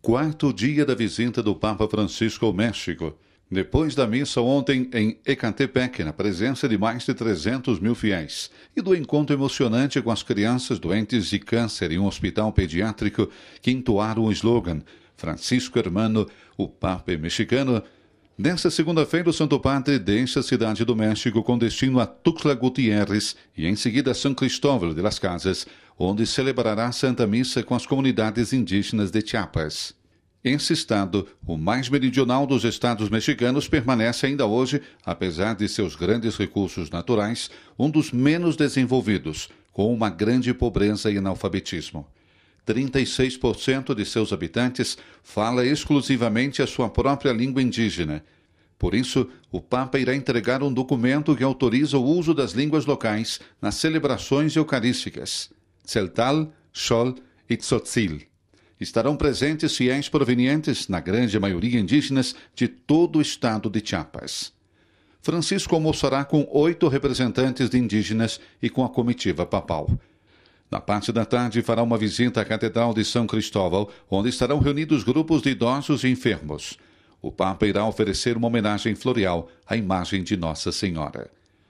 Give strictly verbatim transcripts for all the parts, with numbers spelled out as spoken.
Quarto dia da visita do Papa Francisco ao México. Depois da missa ontem em Ecatepec, na presença de mais de trezentos mil fiéis, e do encontro emocionante com as crianças doentes de câncer em um hospital pediátrico que entoaram o slogan Francisco Hermano, o Papa é mexicano, nesta segunda-feira o Santo Padre deixa a cidade do México com destino a Tuxtla Gutiérrez e em seguida a São Cristóvão de las Casas, onde celebrará a Santa Missa com as comunidades indígenas de Chiapas. Esse estado, o mais meridional dos estados mexicanos, permanece ainda hoje, apesar de seus grandes recursos naturais, um dos menos desenvolvidos, com uma grande pobreza e analfabetismo. trinta e seis por cento de seus habitantes fala exclusivamente a sua própria língua indígena. Por isso, o Papa irá entregar um documento que autoriza o uso das línguas locais nas celebrações eucarísticas. Tzeltal, Xol e Tzotzil. Estarão presentes fiéis provenientes, na grande maioria indígenas, de todo o estado de Chiapas. Francisco almoçará com oito representantes de indígenas e com a comitiva papal. Na parte da tarde, fará uma visita à Catedral de São Cristóvão, onde estarão reunidos grupos de idosos e enfermos. O Papa irá oferecer uma homenagem floreal à imagem de Nossa Senhora.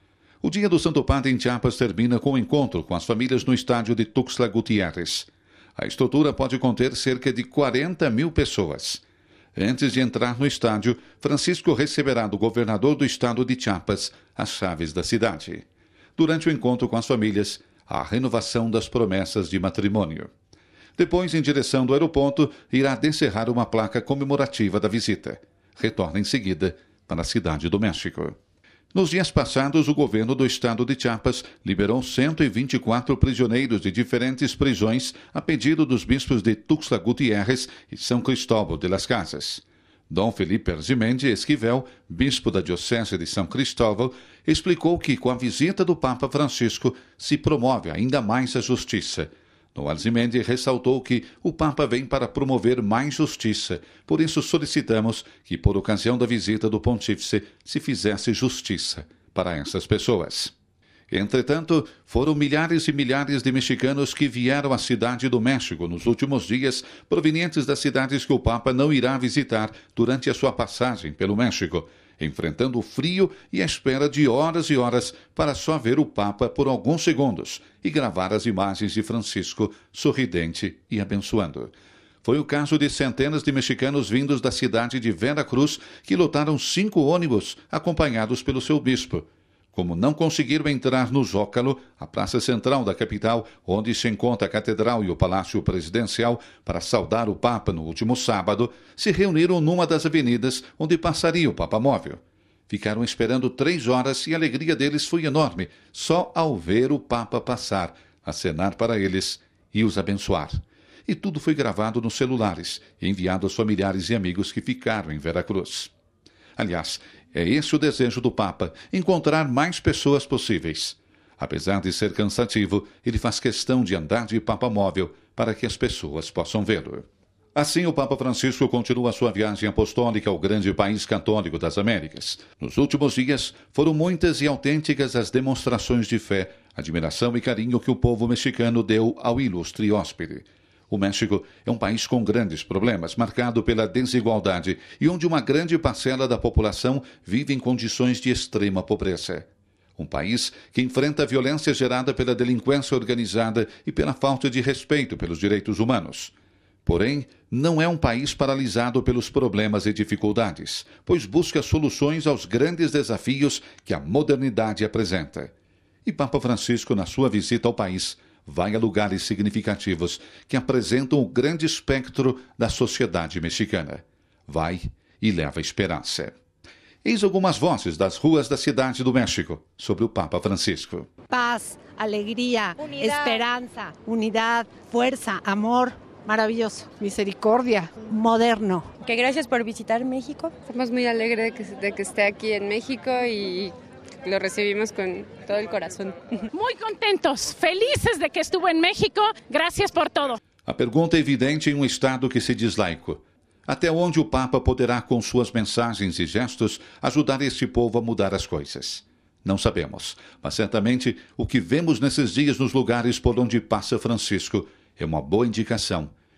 O dia do Santo Padre em Chiapas termina com o um encontro com as famílias no estádio de Tuxtla Gutiérrez. A estrutura pode conter cerca de quarenta mil pessoas. Antes de entrar no estádio, Francisco receberá do governador do estado de Chiapas as chaves da cidade. Durante o encontro com as famílias, a renovação das promessas de matrimônio. Depois, em direção do aeroporto, irá descerrar uma placa comemorativa da visita. Retorna em seguida para a cidade do México. Nos dias passados, o governo do estado de Chiapas liberou cento e vinte e quatro prisioneiros de diferentes prisões a pedido dos bispos de Tuxtla Gutiérrez e São Cristóvão de las Casas. Dom Felipe Arzimendi Esquivel, bispo da Diocese de São Cristóvão, explicou que, com a visita do Papa Francisco, se promove ainda mais a justiça. No Arzimendi ressaltou que o Papa vem para promover mais justiça, por isso solicitamos que, por ocasião da visita do Pontífice, se fizesse justiça para essas pessoas. Entretanto, foram milhares e milhares de mexicanos que vieram à cidade do México nos últimos dias, provenientes das cidades que o Papa não irá visitar durante a sua passagem pelo México, enfrentando o frio e a espera de horas e horas para só ver o Papa por alguns segundos e gravar as imagens de Francisco sorridente e abençoando. Foi o caso de centenas de mexicanos vindos da cidade de Vera Cruz que lotaram cinco ônibus acompanhados pelo seu bispo. Como não conseguiram entrar no Zócalo, a praça central da capital, onde se encontra a Catedral e o Palácio Presidencial, para saudar o Papa no último sábado, se reuniram numa das avenidas onde passaria o Papa Móvel. Ficaram esperando três horas e a alegria deles foi enorme, só ao ver o Papa passar, acenar para eles e os abençoar. E tudo foi gravado nos celulares, enviado aos familiares e amigos que ficaram em Veracruz. Aliás, é esse o desejo do Papa, encontrar mais pessoas possíveis. Apesar de ser cansativo, ele faz questão de andar de Papa móvel para que as pessoas possam vê-lo. Assim, o Papa Francisco continua sua viagem apostólica ao grande país católico das Américas. Nos últimos dias, foram muitas e autênticas as demonstrações de fé, admiração e carinho que o povo mexicano deu ao ilustre hóspede. O México é um país com grandes problemas, marcado pela desigualdade e onde uma grande parcela da população vive em condições de extrema pobreza. Um país que enfrenta a violência gerada pela delinquência organizada e pela falta de respeito pelos direitos humanos. Porém, não é um país paralisado pelos problemas e dificuldades, pois busca soluções aos grandes desafios que a modernidade apresenta. E Papa Francisco, na sua visita ao país, vai a lugares significativos que apresentam o grande espectro da sociedade mexicana. Vai e leva esperança. Eis algumas vozes das ruas da cidade do México sobre o Papa Francisco. Paz, alegria, unidade. esperança, unidade, força, amor, maravilhoso, misericordia, moderno. Que gracias por visitar México. Estamos muy alegres de que, de que esté aquí en México y lo recibimos con todo el corazón. Muy contentos, felices de que estuvo en México. Gracias por todo. A pergunta é evidente em um estado que se diz laico. Até onde o Papa poderá, com suas mensagens e gestos, ajudar este povo a mudar as coisas? Não sabemos, mas certamente o que vemos nesses dias nos lugares por onde passa Francisco é uma boa indicação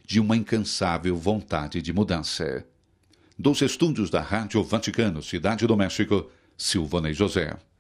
de uma incansável vontade de mudança. Dos estúdios da Rádio Vaticano, Cidade do México, Silvanei José.